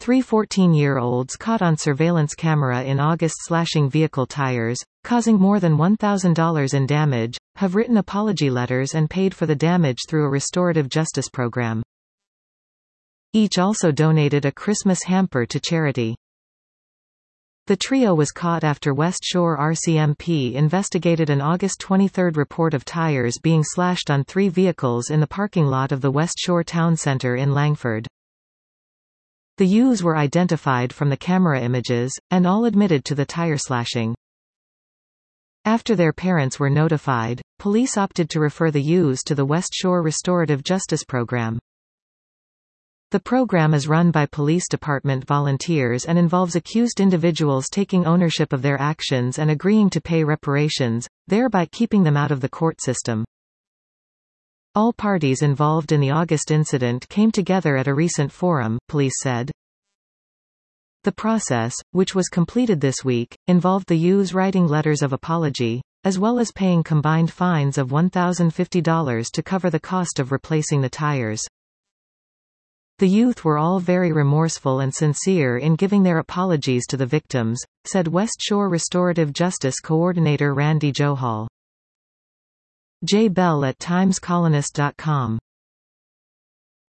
Three 14-year-olds caught on surveillance camera in August slashing vehicle tires, causing more than $1,000 in damage, have written apology letters and paid for the damage through a restorative justice program. Each also donated a Christmas hamper to charity. The trio was caught after West Shore RCMP investigated an August 23 report of tires being slashed on 3 vehicles in the parking lot of the West Shore Town Center in Langford. The youths were identified from the camera images, and all admitted to the tire slashing. After their parents were notified, police opted to refer the youths to the West Shore Restorative Justice Program. The program is run by police department volunteers and involves accused individuals taking ownership of their actions and agreeing to pay reparations, thereby keeping them out of the court system. All parties involved in the August incident came together at a recent forum, police said. The process, which was completed this week, involved the youths writing letters of apology, as well as paying combined fines of $1,050 to cover the cost of replacing the tires. The youth were all very remorseful and sincere in giving their apologies to the victims, said West Shore Restorative Justice Coordinator Randy Johal. Jay Bell at TimesColonist.com